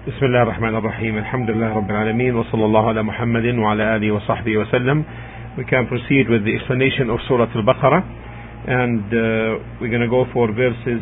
بسم الله الرحمن الرحيم. الحمد لله رب العالمين وصلى الله على محمد وعلى آله وصحبه وسلم. We can proceed with the explanation of Surah Al-Baqarah, and we're going to go for verses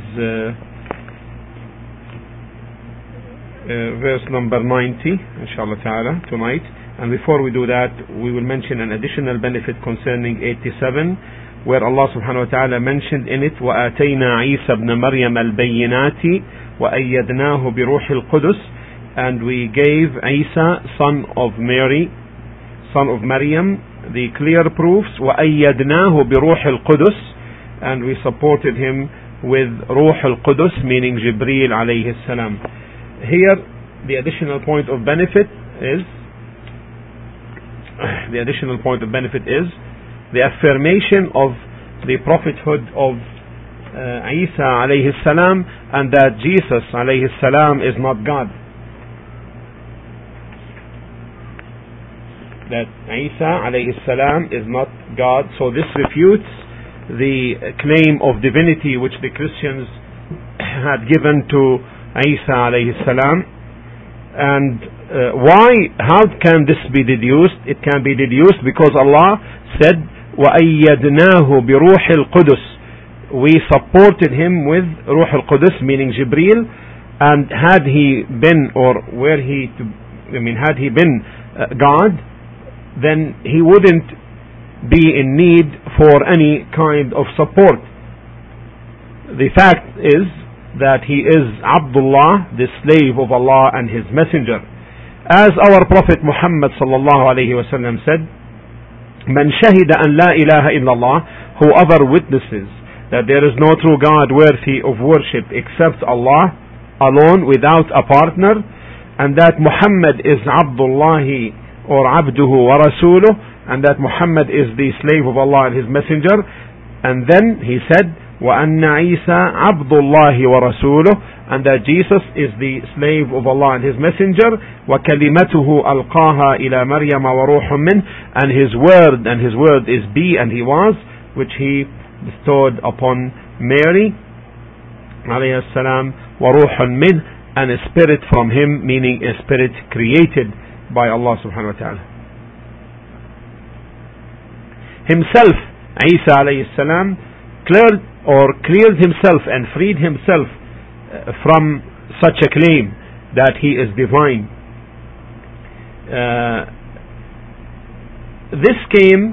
verse number 90 inshallah ta'ala tonight. And before we do that, we will mention an additional benefit concerning 87, where Allah subhanahu wa ta'ala mentioned in it وَآتَيْنَا عِيسَى ابْنَ مَرْيَمَ الْبَيِّنَاتِ وَأَيَّدْنَاهُ بِرُوحِ الْقُدُسِ, and we gave Isa, son of Mary, son of Maryam, the clear proofs. وَأَيَّدْنَاهُ بِرُوحِ الْقُدُسِ, and we supported him with Ruh al-Qudus, meaning Jibreel alayhi salam. Here the additional point of benefit is the affirmation of the prophethood of Isa alayhi salam, and that Jesus alayhi salam is not God. That Isa alayhi salam is not God. So this refutes the claim of divinity which the Christians had given to Isa alayhi salam. And how can this be deduced? It can be deduced because Allah said وَأَيَّدْنَاهُ بِرُوحِ الْقُدُسِ, we supported him with Ruh al-Qudus, meaning Jibreel. And had he been God, then he wouldn't be in need for any kind of support. The fact is that he is Abdullah, the slave of Allah and his messenger. As our Prophet Muhammad sallallahu alayhi wa sallam said, Man shahida an la ilaha illallah, whoever witnesses that there is no true God worthy of worship except Allah alone without a partner, and that Muhammad is Abdullahi or Abduhu wa Rasuluh, and that Muhammad is the slave of Allah and his messenger. And then he said وَأَنَّ عِيسَى عَبْدُ اللَّهِ وَرَسُولُهُ, and that Jesus is the slave of Allah and his messenger. وَكَلِمَتُهُ أَلْقَاهَا إِلَى مَرْيَمَ وَرُوحٌ مِّنْهُ, and his word is be and he was, which he bestowed upon Mary alayhi salam, وَرُوحٌ مِّنْهُ, and a spirit from him, meaning a spirit created by Allah subhanahu wa ta'ala. Himself, Isa alayhi salam, cleared himself and freed himself from such a claim that he is divine. This came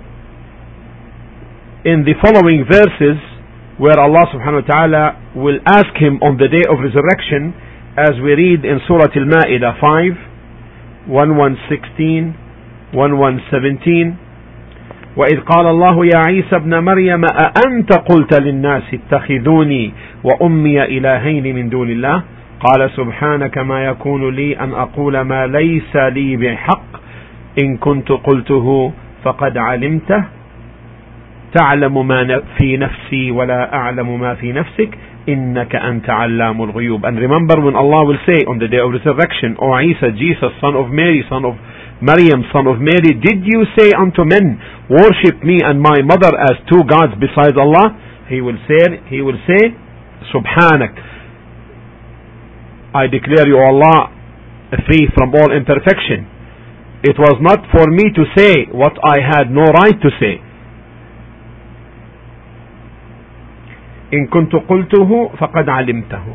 in the following verses, where Allah subhanahu wa ta'ala will ask him on the day of resurrection, as we read in Surah Al-Ma'idah 5, 1116, 1117. وإذ قال الله يا عيسى ابن مريم أأنت قلت للناس اتخذوني وأمي إلهين من دون الله قال سبحانك ما يكون لي أن أقول ما ليس لي بحق إن كنت قلته فقد علمته تعلم ما في نفسي ولا أعلم ما في نفسك إنك أنت علام الغيوب. And remember when Allah will say on the day of resurrection, O Isa, Jesus, son of Mary, son of Maryam, son of Mary, did you say unto men, worship me and my mother as two gods besides Allah? He will say, Subhanak, I declare you, Allah, free from all imperfection. It was not for me to say what I had no right to say. إن كنت قلته فقد علمته.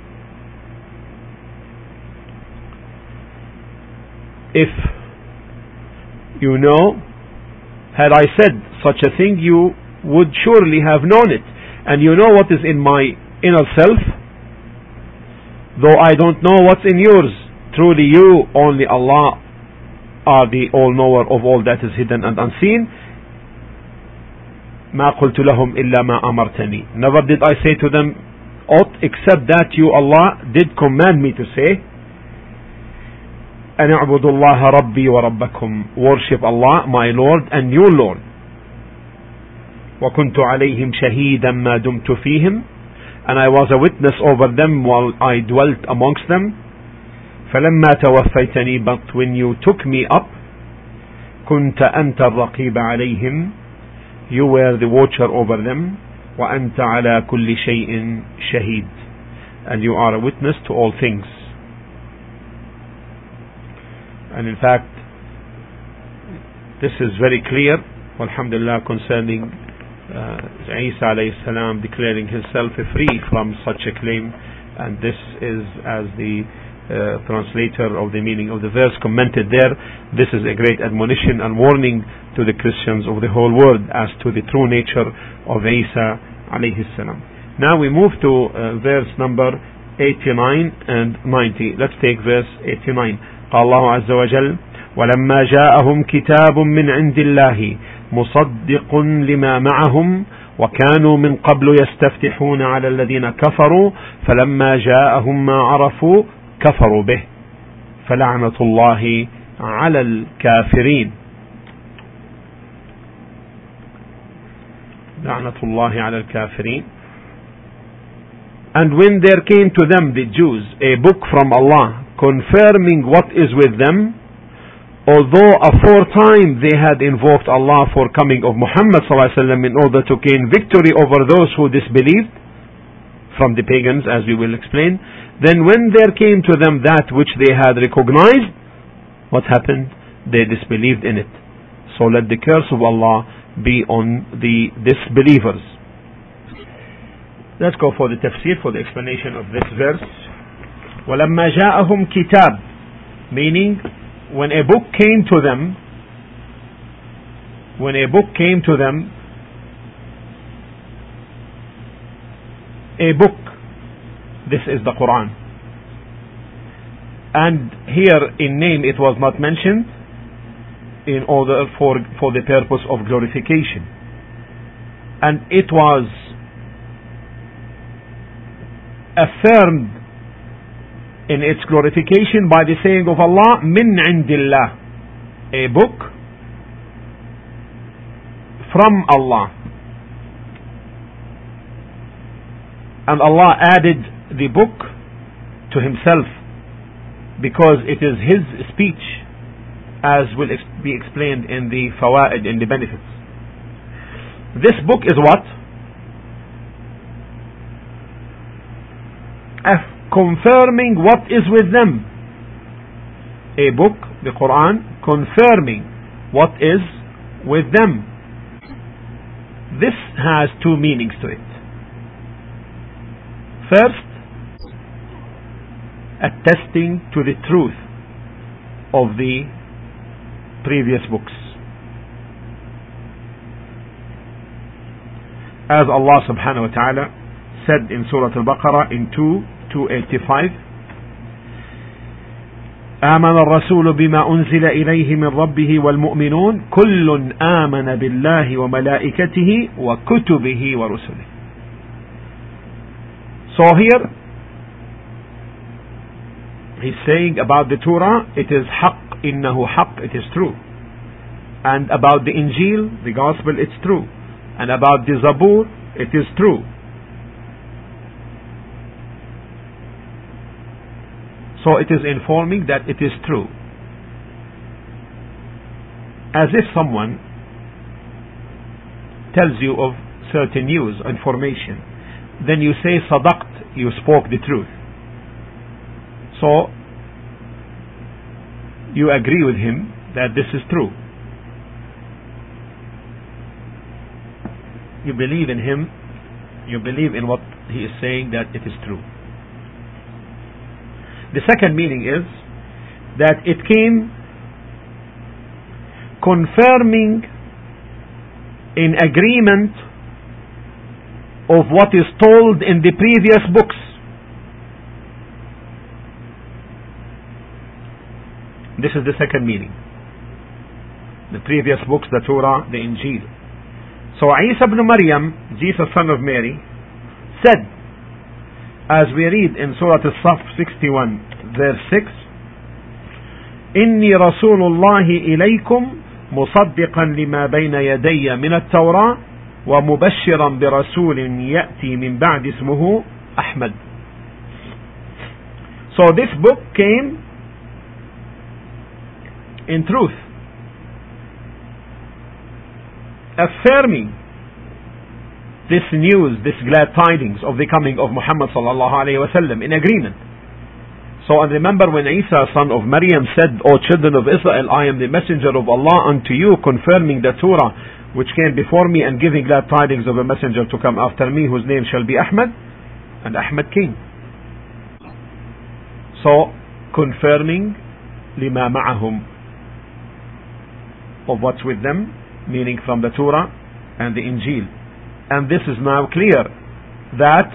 If you know, had I said such a thing, you would surely have known it. And you know what is in my inner self, though I don't know what's in yours. Truly you, only Allah, are the all-knower of all that is hidden and unseen. ما قلت لهم إلا ما أمرتني. Never did I say to them aught except that you, Allah, did command me to say. أن اعبدوا الله ربي وربكم, worship Allah, my Lord and your Lord. وكنت عليهم شهيدا ما دمت فيهم, and I was a witness over them while I dwelt amongst them. فلما توفيتني, but when you took me up, كنت أنت الرقيب عليهم, you were the watcher over them. وأنت على كل شيء شهيد, and you are a witness to all things. And in fact, this is very clear, alhamdulillah, concerning Isa alayhi salam declaring himself free from such a claim. And this is, as the translator of the meaning of the verse commented there, this is a great admonition and warning to the Christians of the whole world as to the true nature of Isa alayhi salam. Now we move to verse number 89 and 90. Let's take verse 89. قال الله عز وجل ولما جاءهم كتاب من عند الله مصدق لما معهم وكانوا من قبل يستفتحون على الذين كفروا فلما جاءهم ما عرفوا كفروا به فلعنة الله على الكافرين. لعنة الله على الكافرين. And when there came to them, the Jews, a book from Allah confirming what is with them, although aforetime they had invoked Allah for coming of Muhammad ﷺ in order to gain victory over those who disbelieved from the pagans, as we will explain, then when there came to them that which they had recognized, what happened? They disbelieved in it. So let the curse of Allah be on the disbelievers. Let's go for the tafsir, for the explanation of this verse. وَلَمَّا جَاءَهُمْ كِتَابٌ, meaning when a book came to them, a book, this is the Quran. And here in name it was not mentioned in order for the purpose of glorification. And it was affirmed in its glorification by the saying of Allah, min indillah, a book from Allah. And Allah added the book to himself because it is his speech, as will be explained in the fawaid, in the benefits. This book is what? Confirming what is with them. A book, the Quran, confirming what is with them. This has two meanings to it. First, attesting to the truth of the previous books. As Allah subhanahu wa ta'ala said in Surah Al-Baqarah in 285, آمن الرسول بما أنزل إليه من ربه والمؤمنون كل آمن بالله وملائكته وكتبه ورسله. So here he's saying about the Torah, it is حق, إنه حق, it is true. And about the Injil, the Gospel, it's true. And about the Zabur, it is true. So it is informing that it is true. As if someone tells you of certain news, information, then you say sadaqt, you spoke the truth. So you agree with him that this is true. You believe in him, you believe in what he is saying, that it is true. The second meaning is that it came confirming in agreement of what is told in the previous books. This is the second meaning. The previous books, the Torah, the Injil. So Isa ibn Maryam, Jesus son of Mary, said, as we read in Surah As-Saf 61 verse 6, إني رسول الله إليكم مصدقا لما بين يدي من التوراة ومبشرا برسول يأتي من بعد اسمه أحمد. So this book came in truth, affirming this news, this glad tidings of the coming of Muhammad sallallahu alaihi wasallam, in agreement. So, and remember when Isa, son of Maryam, said, O children of Israel, I am the messenger of Allah unto you, confirming the Torah which came before me, and giving glad tidings of a messenger to come after me, whose name shall be Ahmad. And Ahmad came. So, confirming lima ma'ahum, of what's with them, meaning from the Torah and the Injil. And this is now clear, that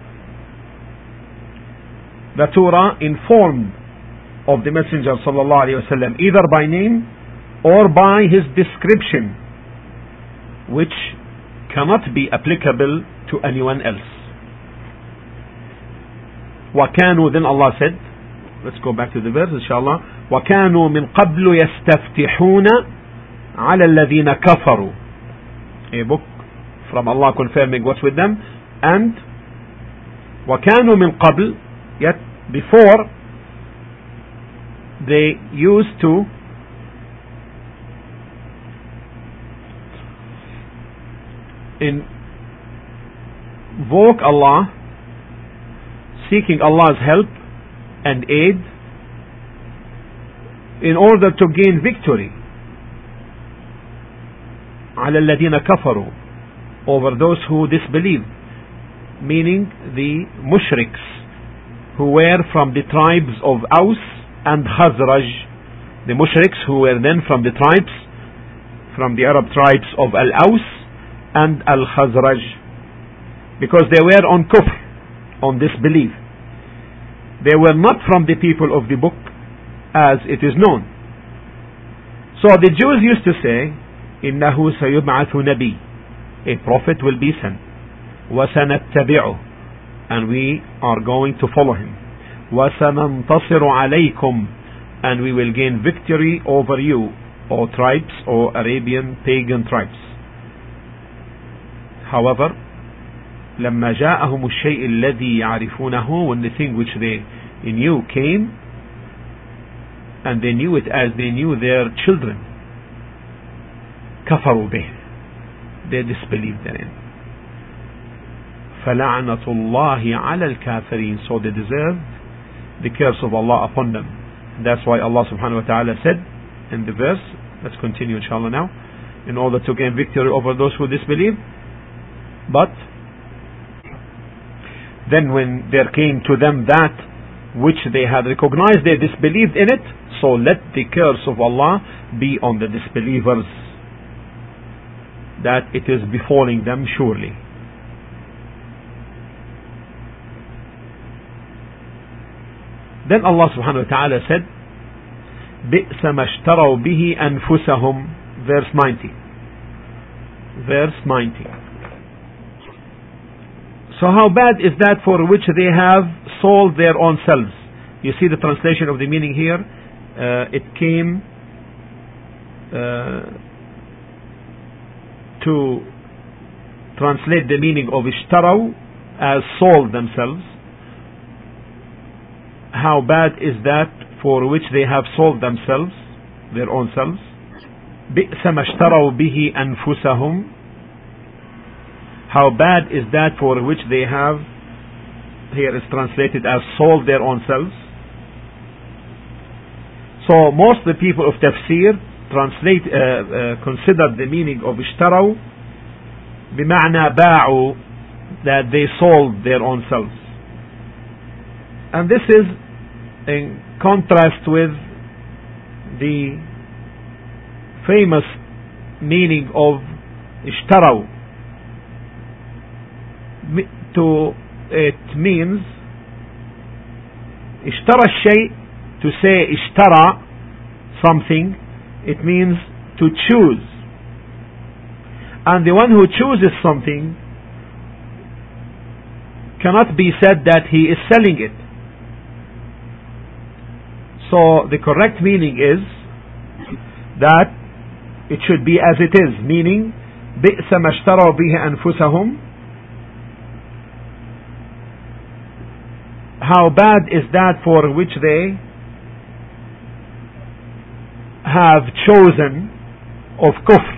the Torah informed of the Messenger sallallahu alaihi wasallam either by name or by his description, which cannot be applicable to anyone else. وَكَانُوا, then Allah said, let's go back to the verse inshallah. وَكَانُوا مِن قَبْلُ يَسْتَفْتِحُونَ عَلَى الَّذِينَ كَفَرُوا, a book from Allah confirming what's with them. And وَكَانُوا مِن قَبْلُ, yet before, they used to invoke Allah, seeking Allah's help and aid in order to gain victory على الذين كفروا, over those who disbelieved, meaning the mushriks who were from the tribes of Aus and Khazraj, the mushriks who were then from the tribes, from the Arab tribes of Al-Aus and Al-Khazraj, because they were on kufr, on disbelief. They were not from the people of the book, as it is known. So the Jews used to say, إِنَّهُ سَيُبْعَثُ نَبِيٌّ, a prophet will be sent, وَسَنَتَّبِعُهُ, and we are going to follow him, وَسَنَنْتَصِرُ عَلَيْكُمْ, and we will gain victory over you, or tribes, or Arabian pagan tribes. However, لما جاءهم الشيء الذي يعرفونه, when the thing which they knew came, and they knew it as they knew their children, كفروا به, they disbelieved therein. فلعنة الله على الكافرين, so they deserved the curse of Allah upon them. That's why Allah subhanahu wa ta'ala said in the verse, let's continue inshallah now, in order to gain victory over those who disbelieve. But then when there came to them that which they had recognized, they disbelieved in it, so let the curse of Allah be on the disbelievers, that it is befalling them surely. Then Allah subhanahu wa ta'ala said, بِئْسَ مَا اشْتَرَوْا بِهِ أَنفُسَهُمْ, verse 90. Verse 90. So how bad is that for which they have sold their own selves? You see the translation of the meaning here. It came to translate the meaning of اشتروا as sold themselves. How bad is that for which they have sold themselves, their own selves? بئس ما اشتروا به أنفسهم. How bad is that for which they have, here is translated as sold their own selves. So most of the people of tafsir consider the meaning of اشتروا بمعنى باعوا, that they sold their own selves. And this is in contrast with the famous meaning of اشتروا. It means اشترى الشيء, to say اشترى something, it means to choose. And the one who chooses something cannot be said that he is selling it. So the correct meaning is that it should be as it is, meaning بئس ما اشتروا به أنفسهم. How bad is that for which they have chosen of kufr,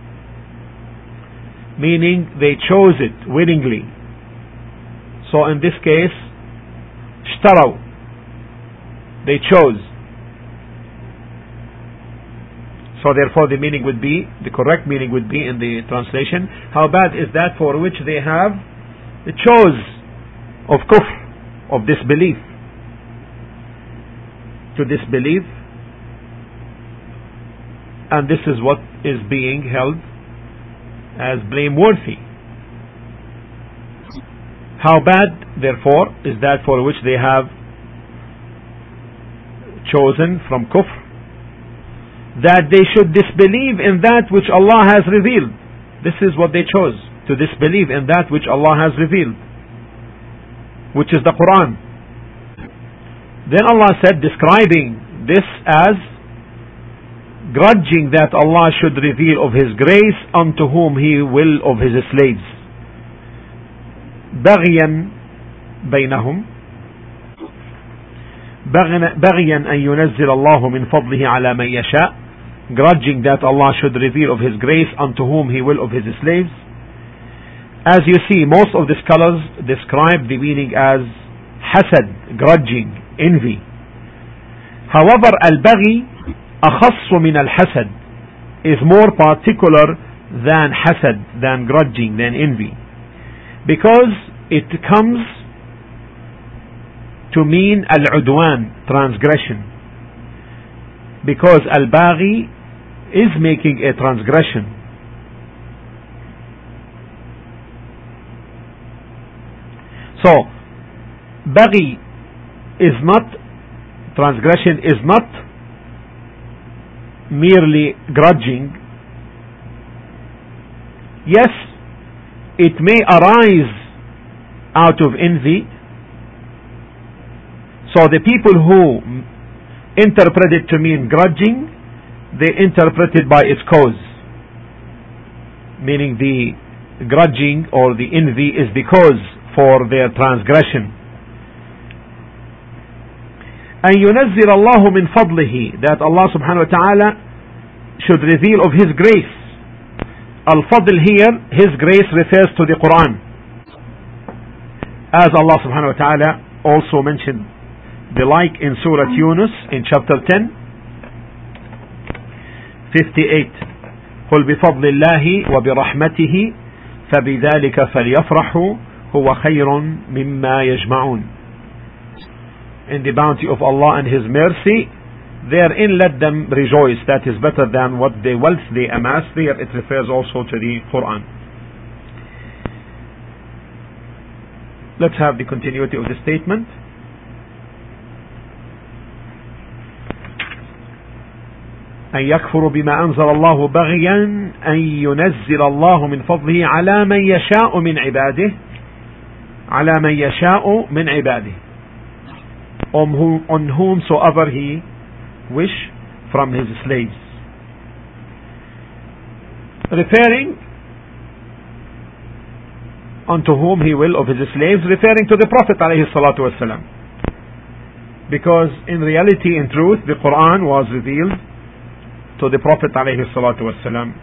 meaning they chose it willingly. So in this case, اشتروا, they chose. So therefore the meaning would be, the correct meaning would be in the translation, how bad is that for which they have the chose of kufr, of disbelief, to disbelieve, and this is what is being held as blameworthy. How bad therefore is that for which they have chosen from kufr, that they should disbelieve in that which Allah has revealed. This is what they chose, to disbelieve in that which Allah has revealed, which is the Quran. Then Allah said, describing this as grudging that Allah should reveal of His grace unto whom He will of His slaves. بغيا بينهم بغيا أن ينزل الله من فضله على من يشاء, grudging that Allah should reveal of His grace unto whom He will of His slaves. As you see, most of the scholars describe the meaning as hasad, grudging, envy. However, al-baghi أخص من الحسد, is more particular than hasad, than grudging, than envy, because it comes to mean al-udwan, transgression, because al-baghi is making a transgression. So baghi is not, transgression is not merely grudging. Yes, it may arise out of envy. So the people who interpret it to mean grudging, they interpret it by its cause, meaning the grudging or the envy is because for their transgression. أن ينزل الله من فضله, that Allah subhanahu wa ta'ala should reveal of His grace. Al-Fadl here, His grace refers to the Quran, as Allah subhanahu wa ta'ala also mentioned the like in Surah Yunus in chapter 10, 58. قل بفضل الله وبرحمته فبذلك فليفرحوا هو خير مما يجمعون. In the bounty of Allah and His mercy, therein let them rejoice. That is better than what the wealth they amass. There it refers also to the Quran. Let's have the continuity of the statement. أن يكفروا بما أنزل الله بغيا أن ينزل الله من فضله على من يشاء من عباده, على من يشاء من عباده, on whomsoever He wish from His slaves. Referring unto whom He will of His slaves, referring to the Prophet alayhi salatu wasalam, because in reality, in truth, the Quran was revealed to the Prophet alayhi salatu wasalam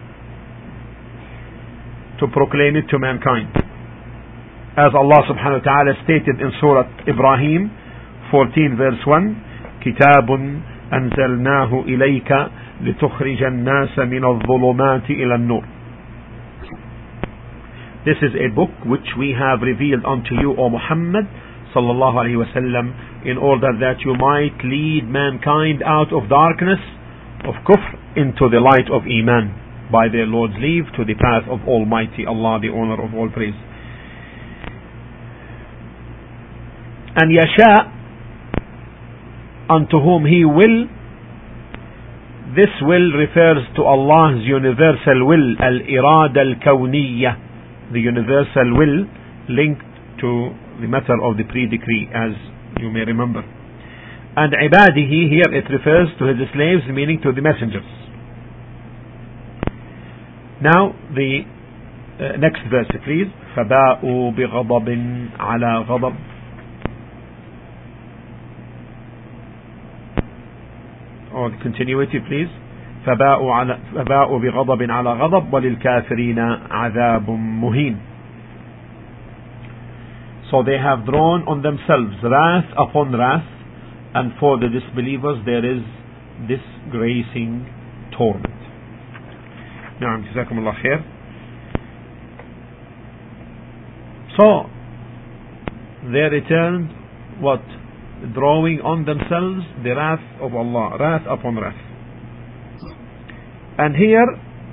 to proclaim it to mankind, as Allah subhanahu wa ta'ala stated in Surah Ibrahim 14 verse 1, كتاب أنزلناه إليك لتخرج الناس من الظلمات إلى النور. This is a book which we have revealed unto you, O Muhammad sallallahu alayhi wa sallam, in order that you might lead mankind out of darkness of kufr into the light of iman, by their Lord's leave, to the path of Almighty Allah, the owner of all praise. And yasha, unto whom He will, this will refers to Allah's universal will, al-irada al-kawniyya, the universal will linked to the matter of the pre-decree, as you may remember. And ibadihi, here it refers to His slaves, meaning to the messengers. Now the next verse, please. فَبَاءُوا بِغَضَبٍ عَلَى غَضَبٍ. Or the continuity, please. فَبَاءُوا بِغَضَبٍ عَلَى غَضَبٍ وَلِلْكَافِرِينَ عَذَابٌ مُهِينٌ. So they have drawn on themselves wrath upon wrath, and for the disbelievers there is disgracing torment. نعم جزاكم الله خير. So they returned what? Drawing on themselves the wrath of Allah, wrath upon wrath. And here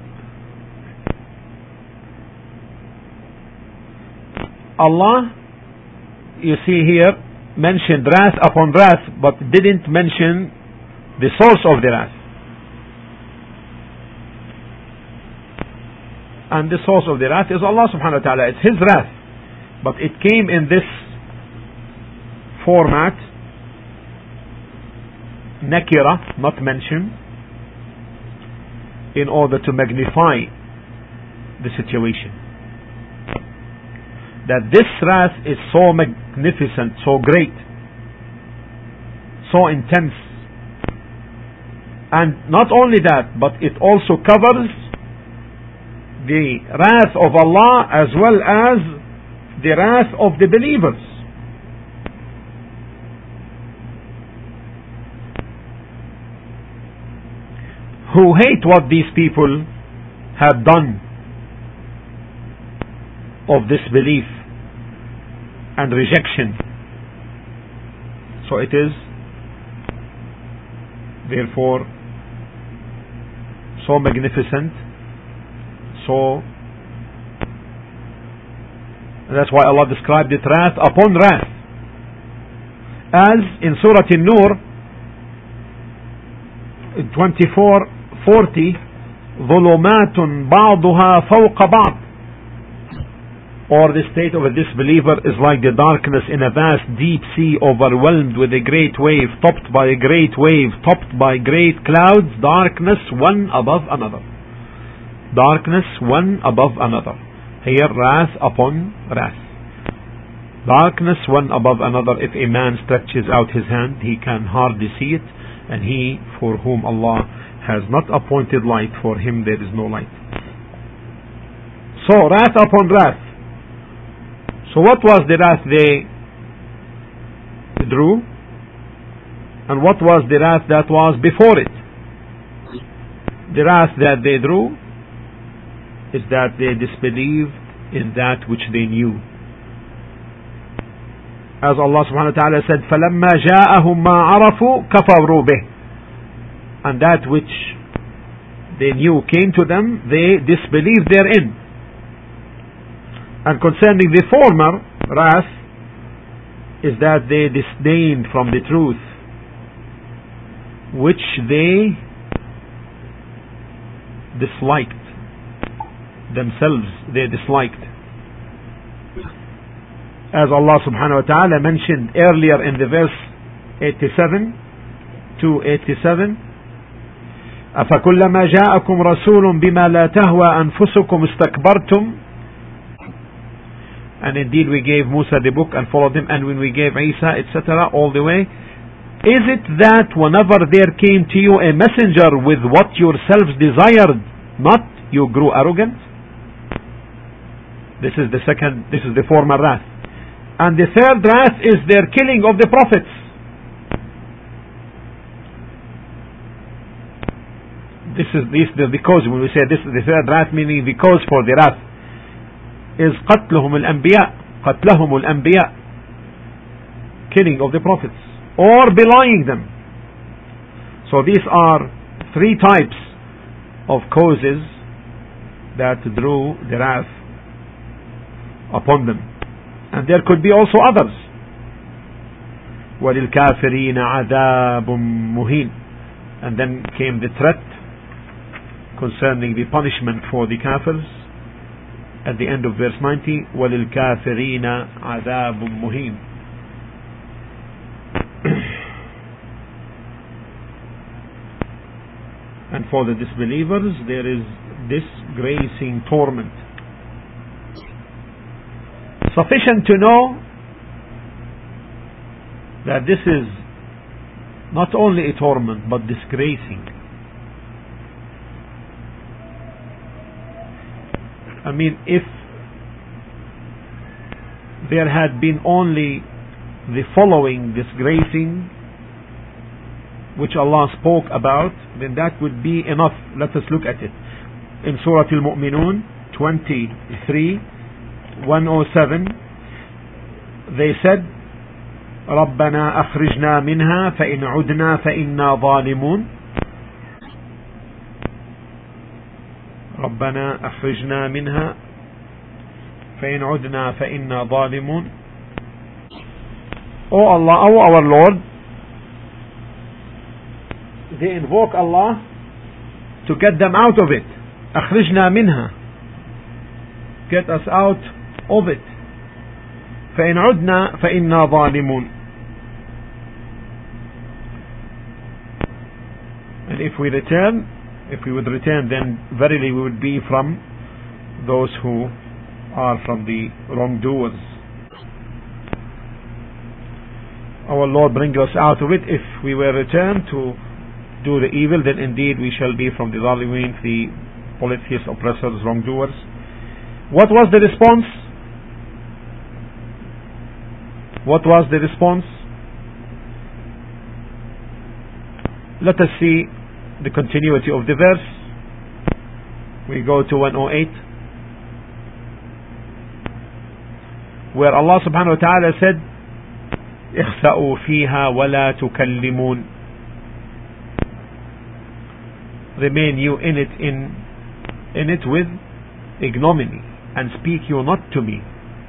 Allah, you see here, mentioned wrath upon wrath, but didn't mention the source of the wrath. And the source of the wrath is Allah subhanahu wa ta'ala. It's His wrath. But it came in this format, nakira, not mentioned, in order to magnify the situation. That this wrath is so magnificent, so great, so intense. And not only that, but it also covers the wrath of Allah as well as the wrath of the believers. Who hate what these people have done of disbelief and rejection. So it is therefore so magnificent, so that's why Allah described it wrath upon wrath. As in Surah An-Nur 24:40, ظُلُمَاتٌ بَعْضُهَا فَوْقَ بَعْضٍ. Or the state of a disbeliever is like the darkness in a vast deep sea, overwhelmed with a great wave, topped by a great wave, topped by great clouds, darkness one above another. Darkness one above another. Here wrath upon wrath. Darkness one above another. If a man stretches out his hand, he can hardly see it, and he for whom Allah has not appointed light, for him there is no light. So wrath upon wrath. So what was the wrath they drew? And what was the wrath that was before it? The wrath that they drew is that they disbelieved in that which they knew. As Allah subhanahu wa ta'ala said, فَلَمَّا جَاءَهُمْ مَا عَرَفُوا كَفَرُوا بِهِ. And that which they knew came to them, they disbelieved therein. And concerning the former wrath is that they disdained from the truth which they disliked themselves, they disliked. As Allah subhanahu wa ta'ala mentioned earlier in the verse 87 to 87, أَفَكُلَّمَا جَاءَكُمْ رَسُولٌ بِمَا لَا تَهْوَى أَنفُسُكُمْ اسْتَكْبَرْتُمْ. And indeed we gave Musa the book and followed him, and when we gave Isa, etc., all the way. Is it that whenever there came to you a messenger with what yourselves desired, not you grew arrogant? This is the former wrath. And the third wrath is their killing of the prophets. This is the cause. When we say this is the third wrath, meaning the cause for the wrath is قتلهم الأنبياء, killing of the prophets, or belying them. So these are three types of causes that drew the wrath upon them, and there could be also others. وَلِلْكَافِرِينَ عَذَابٌ مُهِينٌ. And then came the threat concerning the punishment for the kafirs at the end of verse 90, وَلِلْكَافِرِينَ عَذَابٌ مُهِينٌ. And for the disbelievers there is disgracing torment. Sufficient to know that this is not only a torment but disgracing. I mean, if there had been only the following disgracing, which Allah spoke about, then that would be enough. Let us look at it. In Surah Al-Mu'minun 23:107, they said, رَبَّنَا أَخْرِجْنَا مِنْهَا فَإِنْ عُدْنَا فَإِنَّا ظَالِمُونَ. رَبَّنَا أَخْرِجْنَا مِنْهَا فَإِنْ عُدْنَا فَإِنَّا ظَالِمُونَ. O Allah, O our Lord, they invoke Allah to get them out of it. أخرجنا منها, get us out of it. فإن عدنا فإنا ظالمون. And if we would return, then verily we would be from those who are from the wrongdoers. Our Lord bring us out of it. If we were returned to do the evil, then indeed we shall be from the Zalimin, the polytheists, oppressors, wrongdoers. What was the response? What was the response? Let us see the continuity of the verse. We go to 108, where Allah subhanahu wa ta'ala said, اخسأوا فيها ولا تكلمون. Remain you in it with ignominy, and speak you not to me.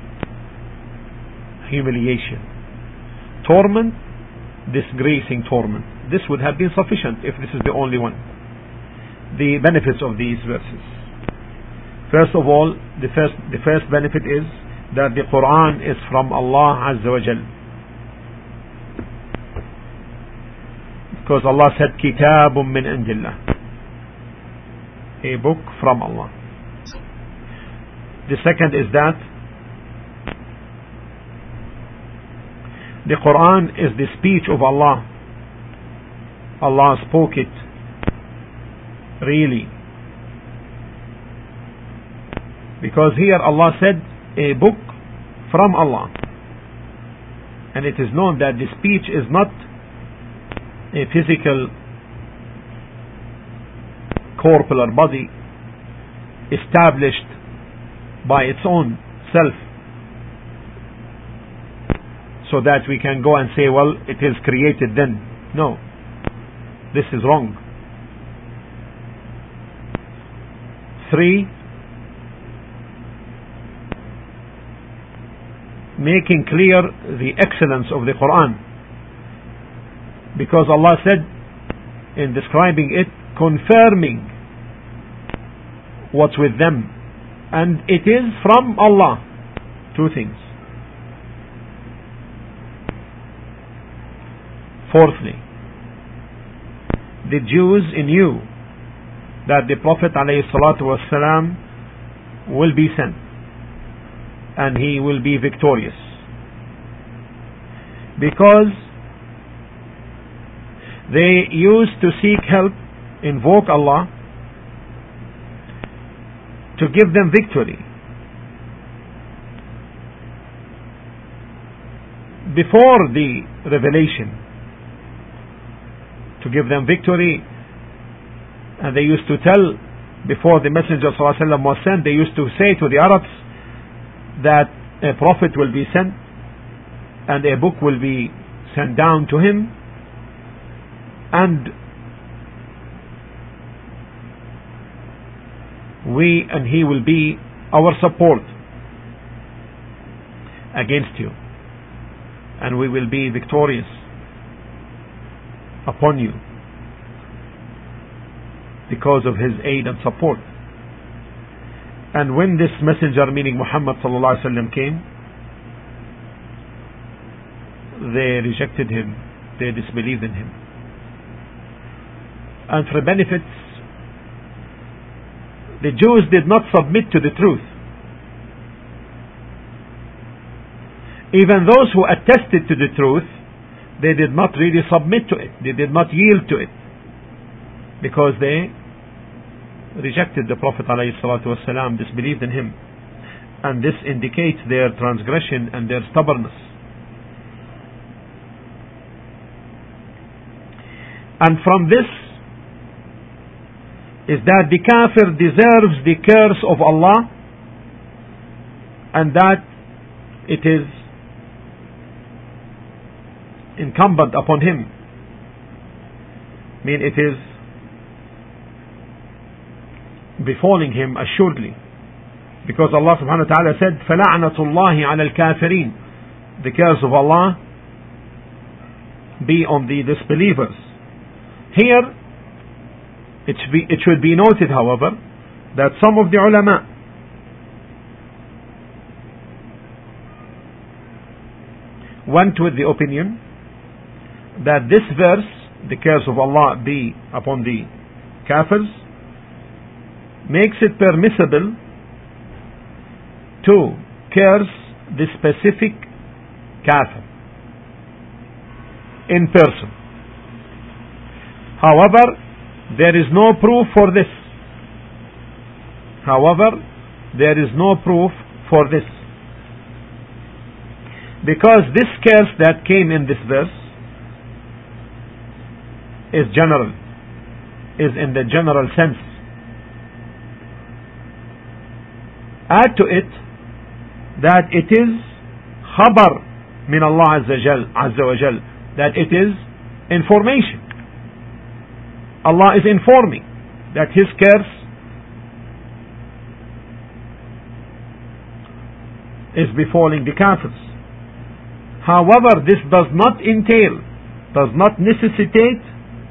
Humiliation, torment, disgracing torment. This would have been sufficient if this is the only one. The benefits of these verses. First of all, the first benefit is that the Quran is from Allah Azza wa Jal. Because Allah said, Kitabun min indillah, a book from Allah. The second is that the Quran is the speech of Allah. Allah spoke it really. Because here Allah said a book from Allah. And it is known that the speech is not a physical corporeal body established by its own self, so that we can go and say, well, it is created then. No, this is wrong. 3, making clear the excellence of the Quran, because Allah said in describing it, confirming what's with them, and it is from Allah. 2 things. Fourthly, the Jews knew that the Prophet ﷺ will be sent and he will be victorious, because they used to seek help, invoke Allah to give them victory. Before the revelation, to give them victory, and they used to tell, before the Messenger ﷺ was sent, they used to say to the Arabs that a prophet will be sent and a book will be sent down to him, and he will be our support against you, and we will be victorious upon you because of his aid and support. And when this messenger, meaning Muhammad sallallahu alaihi wasallam, came, they rejected him, they disbelieved in him. And for benefits, the Jews did not submit to the truth. Even those who attested to the truth, they did not really submit to it. They did not yield to it, because they rejected the Prophet ﷺ, disbelieved in him. And this indicates their transgression and their stubbornness. And from this is that the kafir deserves the curse of Allah, and that it is incumbent upon him, it is befalling him assuredly, because Allah subhanahu wa ta'ala said فَلَعْنَةُ اللَّهِ عَلَى الْكَافِرِينَ, the curse of Allah be on the disbelievers. Here it should be noted, however, that some of the ulama went with the opinion that this verse, the curse of Allah be upon the kafirs, makes it permissible to curse the specific kafir in person. However, there is no proof for this. Because this curse that came in this verse is general, is in the general sense. Add to it that it is khabar min Allah Azza wa Jal, that it is information. Allah is informing that His curse is befalling the kafirs. However, this does not entail, does not necessitate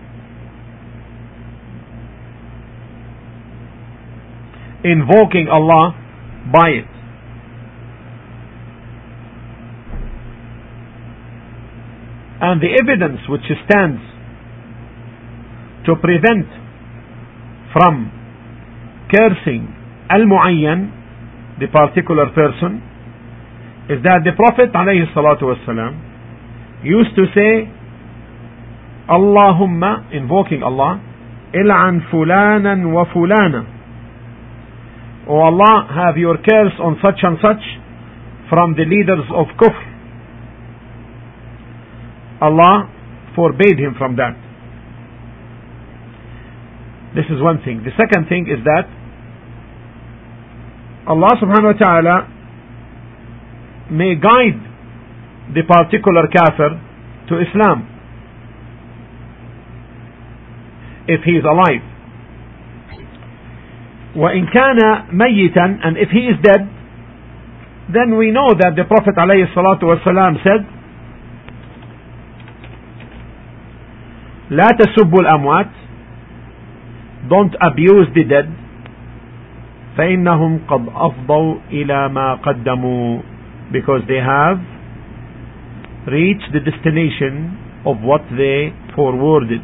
invoking Allah by it. And the evidence which stands to prevent from cursing al-mu'ayyan, the particular person, is that the Prophet ﷺ used to say, Allahumma, invoking Allah, il'an fulanan wa fulana, O Allah, have your curse on such and such from the leaders of kufr. Allah forbade him from that. This is one thing. The second thing is that Allah subhanahu wa ta'ala may guide the particular kafir to Islam if he is alive. وَإِنْ كَانَ مَيِّتًا, and if he is dead, then we know that the Prophet ﷺ said, لَا تَسُبُّوا الْأَمْوَاتِ, don't abuse the dead, فَإِنَّهُمْ قَدْ أَفْضَوْا إِلَى مَا قَدَّمُوا, because they have reached the destination of what they forwarded.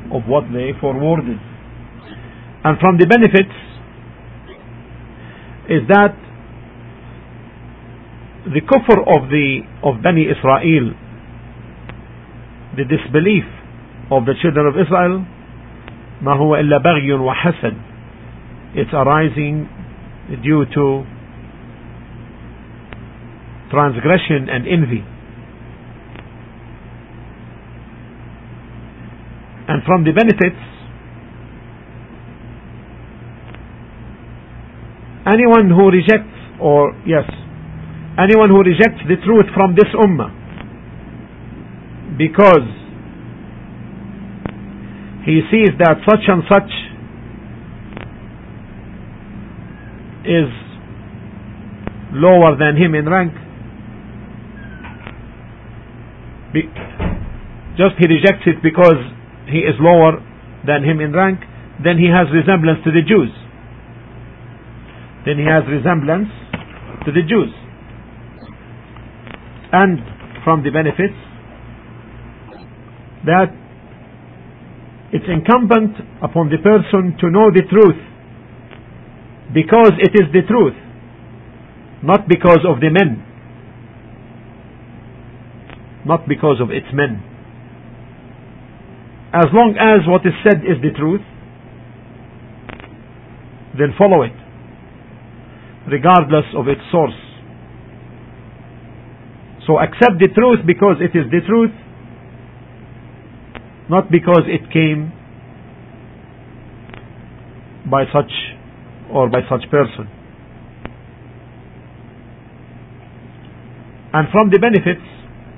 And from the benefits is that the kufr of Bani Israel, the disbelief of the children of Israel, ما هو إلا بغي وحسد, it's arising due to transgression and envy. And from the benefits, anyone who rejects the truth from this ummah because he sees that such and such is lower than him in rank, just he rejects it because he is lower than him in rank, then he has resemblance to the Jews. And from the benefits, that it's incumbent upon the person to know the truth because it is the truth, not because of the men, not because of its men. As long as what is said is the truth, then follow it, regardless of its source. So accept the truth because it is the truth, not because it came by such or by such person. And from the benefits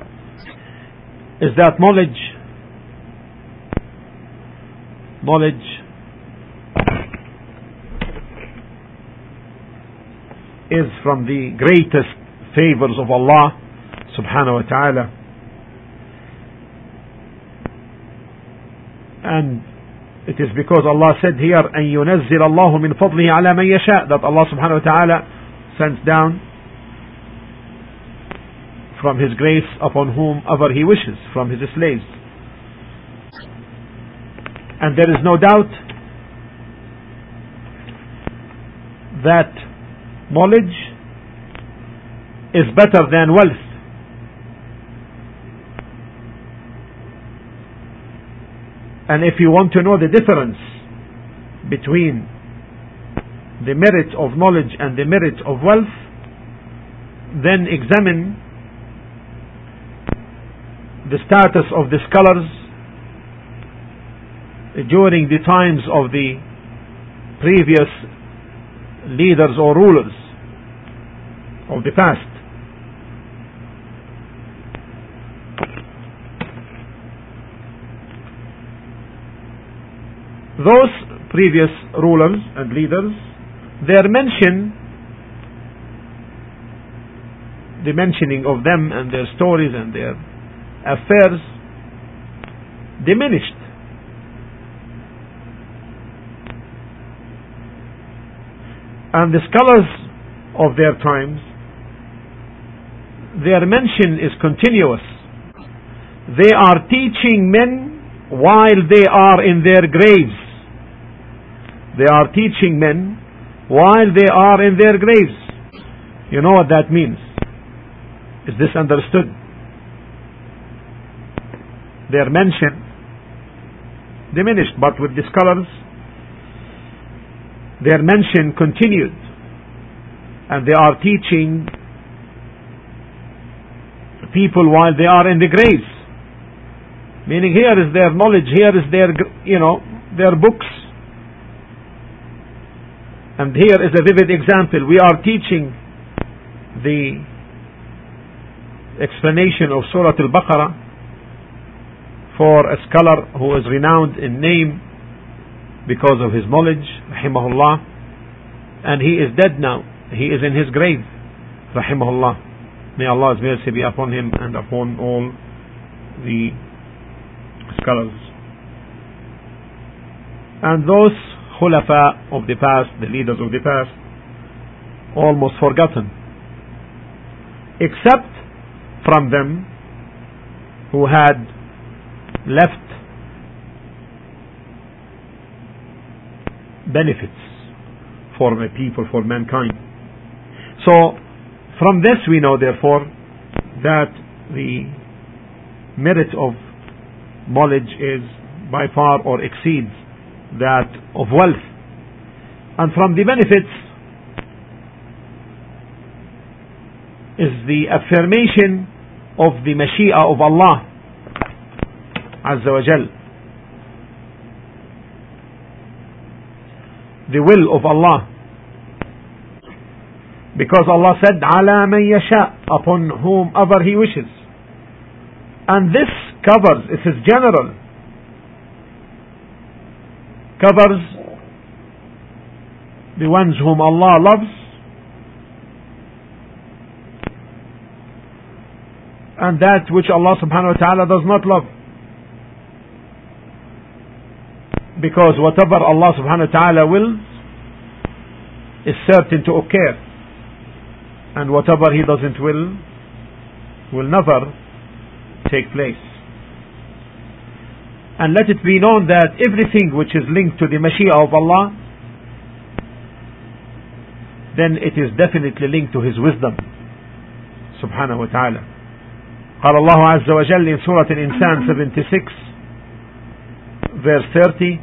is that knowledge is from the greatest favors of Allah subhanahu wa ta'ala. And it is because Allah said here, أن ينزل الله من فضله على من يشاء, that Allah subhanahu wa ta'ala sends down from His grace upon whomever He wishes from His slaves. And there is no doubt that knowledge is better than wealth. And if you want to know the difference between the merit of knowledge and the merit of wealth, then examine the status of the scholars during the times of the previous leaders or rulers of the past. Those previous rulers and leaders, their the mentioning of them and their stories and their affairs diminished. And the scholars of their times, their mention is continuous. They are teaching men while they are in their graves. They are teaching men while they are in their graves. You know what that means? Is this understood? Their mention diminished, but with the scholars, their mention continued, and they are teaching people while they are in the graves. Meaning, here is their knowledge, here is their, their books. And here is a vivid example. We are teaching the explanation of Surah Al-Baqarah for a scholar who is renowned in name because of his knowledge, rahimahullah, and he is dead now. He is in his grave, rahimahullah. May Allah's mercy be upon him and upon all the scholars. And those khulafa of the past, the leaders of the past, almost forgotten, except from them who had left benefits for the people, for mankind. So from this we know therefore that the merit of knowledge is by far or exceeds that of wealth. And from the benefits is the affirmation of the Mashi'a of Allah Azza wa Jal, the will of Allah, because Allah said ala man yasha, upon whomever He wishes. And this covers, it is general, covers the ones whom Allah loves and that which Allah subhanahu wa ta'ala does not love. Because whatever Allah subhanahu wa ta'ala wills is certain to occur, and whatever He doesn't will never take place. And let it be known that everything which is linked to the Mashi'a of Allah, then it is definitely linked to His wisdom subhanahu wa ta'ala. قال الله عز وجل in Surah Al-Insan 76 verse 30,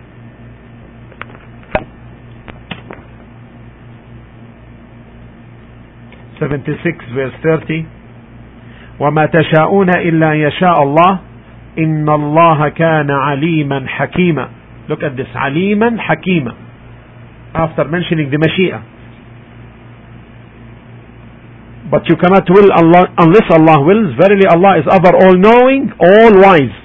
verse 30, وَمَا تَشَاءُونَ إِلَّا يَشَاءَ اللَّهُ إن الله كان عليما حكيما. Look at this, عليما حكيما, after mentioning the Mashiach. But you cannot will Allah unless Allah wills. Verily Allah is ever all knowing, all wise.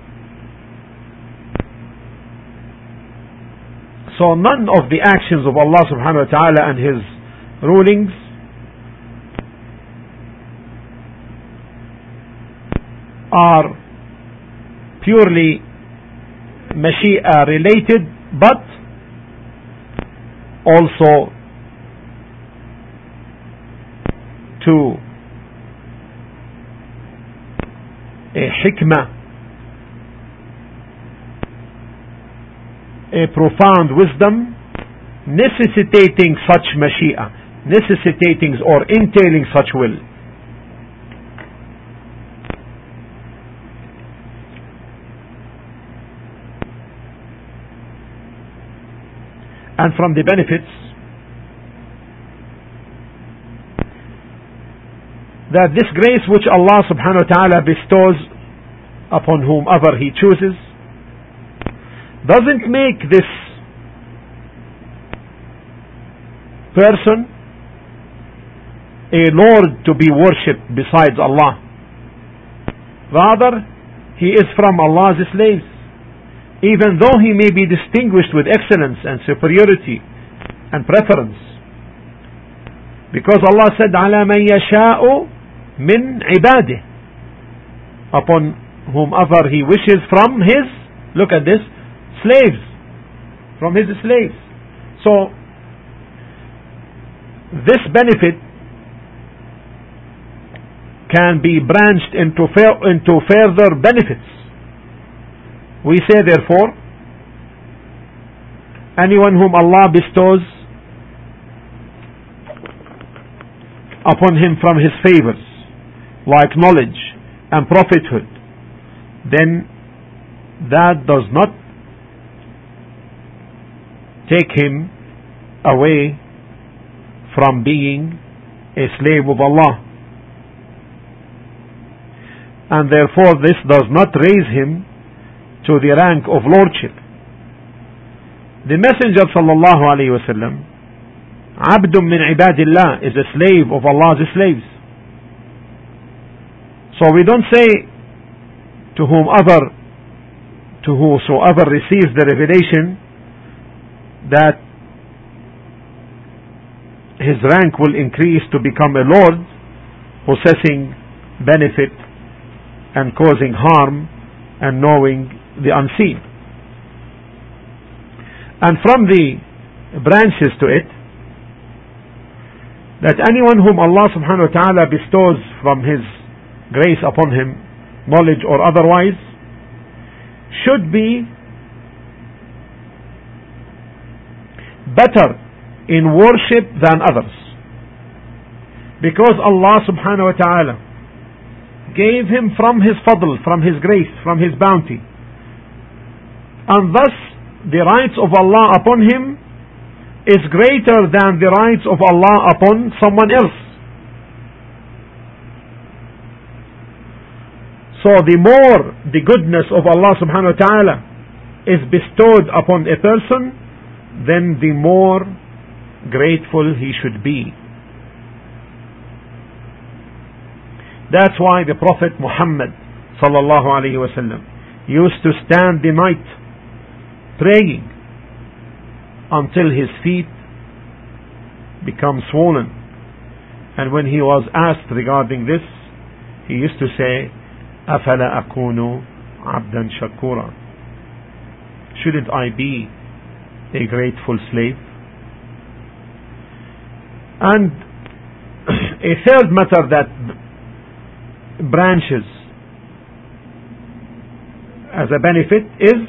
So none of the actions of Allah subhanahu wa ta'ala and His rulings are purely Mashiach related, but also to a hikmah, a profound wisdom necessitating such Mashiach, necessitating or entailing such will. And from the benefits that this grace which Allah subhanahu wa ta'ala bestows upon whomever He chooses doesn't make this person a Lord to be worshipped besides Allah. Rather, he is from Allah's slaves, even though he may be distinguished with excellence and superiority and preference. Because Allah said, عَلَى مَنْ يَشَاءُ مِنْ عِبَادِهِ, upon whomever He wishes from His, look at this, slaves, from His slaves. So, this benefit can be branched into further benefits. We say therefore, anyone whom Allah bestows upon him from His favors, like knowledge and prophethood, then that does not take him away from being a slave of Allah. And therefore this does not raise him to the rank of lordship. The Messenger sallallahu alaihi wasallam, abdun min ibadillah, is a slave of Allah's slaves. So we don't say to whosoever receives the revelation that his rank will increase to become a lord, possessing benefit and causing harm and knowing the unseen. And from the branches to it, that anyone whom Allah subhanahu wa ta'ala bestows from His grace upon him, knowledge or otherwise, should be better in worship than others, because Allah subhanahu wa ta'ala gave him from His fadl, from His grace, from His bounty, and thus the rights of Allah upon him is greater than the rights of Allah upon someone else. So the more the goodness of Allah subhanahu wa ta'ala is bestowed upon a person, then the more grateful he should be. That's why the Prophet Muhammad sallallahu alaihi wasallam used to stand the night praying until his feet become swollen. And when he was asked regarding this, he used to say, أَفَلَا أَكُونُ عَبْدًا شَكُورًا, shouldn't I be a grateful slave? And a third matter that branches as a benefit is,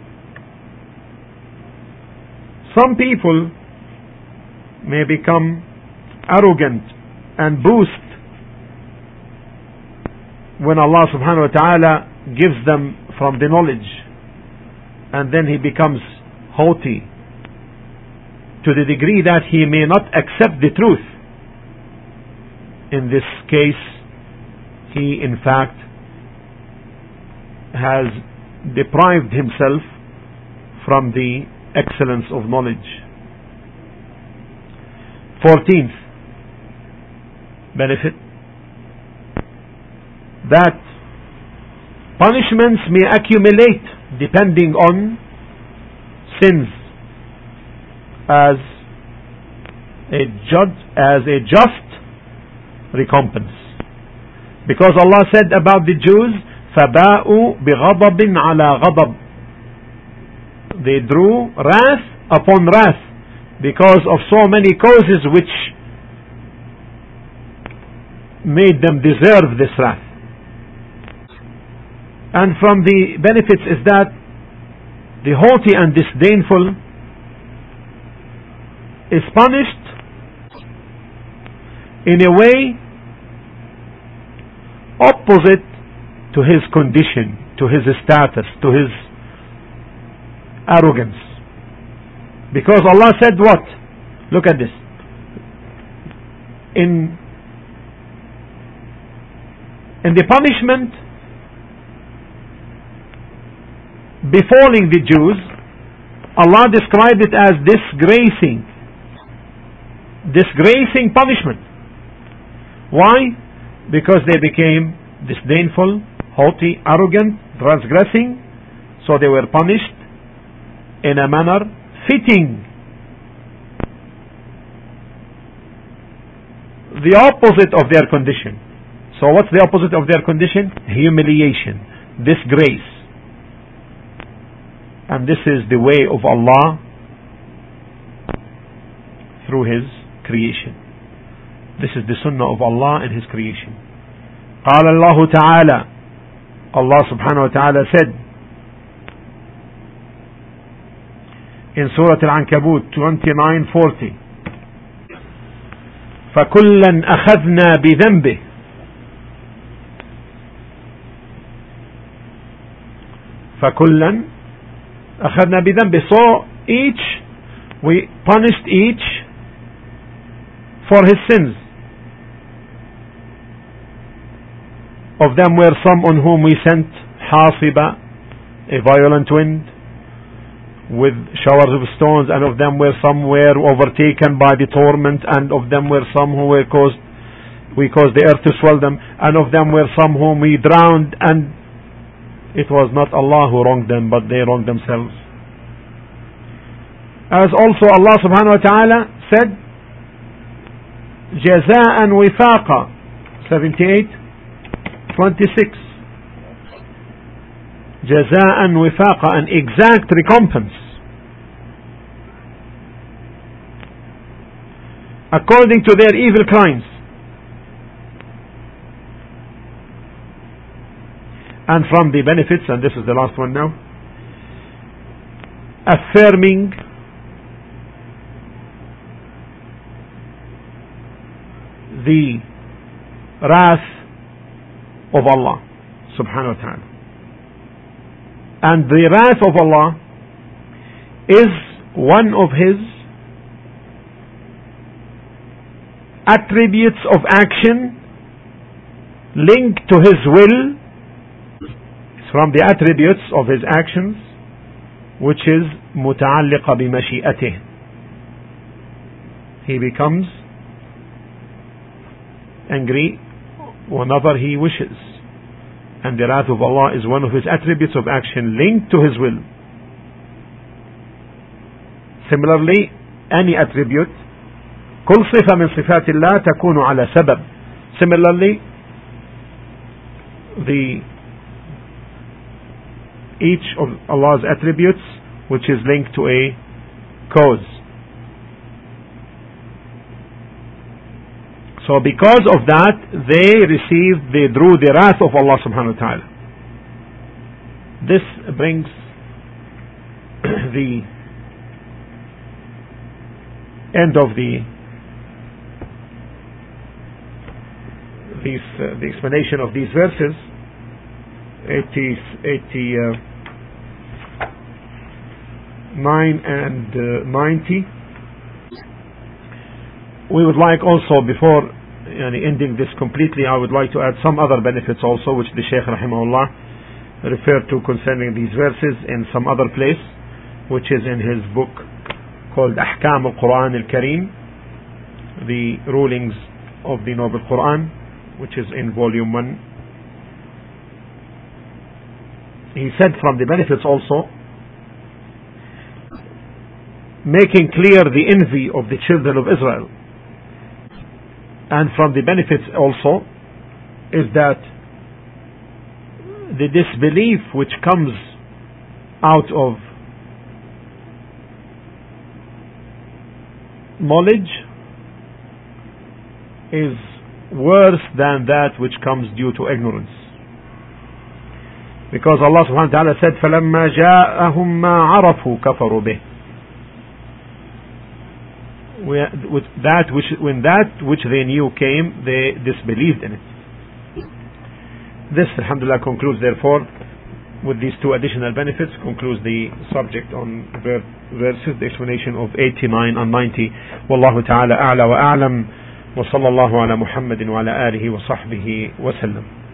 some people may become arrogant and boast when Allah subhanahu wa ta'ala gives them from the knowledge, and then he becomes haughty to the degree that he may not accept the truth. In this case, he in fact has deprived himself from the excellence of knowledge. 14th benefit, that punishments may accumulate depending on sins as a just recompense. Because Allah said about the Jews, فَبَاءُوا بِغَضَبٍ عَلَى غَضَبٍ, they drew wrath upon wrath because of so many causes which made them deserve this wrath. And from the benefits is that the haughty and disdainful is punished in a way opposite to his condition, to his status, to his arrogance. Because Allah said what? Look at this. In the punishment befalling the Jews, Allah described it as disgracing punishment. Why? Because they became disdainful, haughty, arrogant, transgressing, so they were punished in a manner fitting the opposite of their condition. So what's the opposite of their condition? Humiliation, disgrace. And this is the way of Allah through His creation. This is the sunnah of Allah and His creation. قال الله تعالى, Allah subhanahu wa ta'ala said in Surah Al-Ankabut 29:40, فَكُلًّا أَخَذْنَا بِذَنْبِهِ, فَكُلًّا أَخَذْنَا بِذَنْبِهِ, so we punished each for his sins. Of them were some on whom we sent hasiba, a violent wind with showers of stones, and of them were some were overtaken by the torment, and of them were some who we caused the earth to swell them, and of them were some whom we drowned, and it was not Allah who wronged them, but they wronged themselves. As also Allah subhanahu wa ta'ala said, جزاء وفاقا 78:26, جزاء وفاقا, an exact recompense according to their evil crimes. And from the benefits, and this is the last one now, affirming the wrath of Allah subhanahu wa ta'ala. And the wrath of Allah is one of His attributes of action linked to His will. It's from the attributes of His actions, which is متعلقة بمشيئته. He becomes angry whenever He wishes, and the wrath of Allah is one of His attributes of action linked to His will. Similarly, any attribute, كل صفة من صفات الله تكون على سبب. Similarly, each of Allah's attributes which is linked to a cause. So because of that, they drew the wrath of Allah subhanahu wa ta'ala. This brings the end of the explanation of these verses 89 and 90. We would like also, before ending this completely, I would like to add some other benefits also, which the Shaykh rahimahullah referred to concerning these verses in some other place, which is in his book called Ahkam al-Quran al-Kareem, the rulings of the Noble Quran, which is in volume 1. He said from the benefits also, making clear the envy of the children of Israel. And from the benefits also is that the disbelief which comes out of knowledge is worse than that which comes due to ignorance. Because Allah subhanahu wa ta'ala said, فَلَمَّا جَاءَهُمْ مَا عَرَفُوا كَفَرُوا بِهِ. When that which they knew came, they disbelieved in it. This, alhamdulillah, concludes therefore with these two additional benefits, concludes the subject on verses, the explanation of 89 and 90. Wallahu ta'ala a'la wa a'lam, wa sallallahu ala Muhammadin wa ala alihi wa sahbihi wa sallam.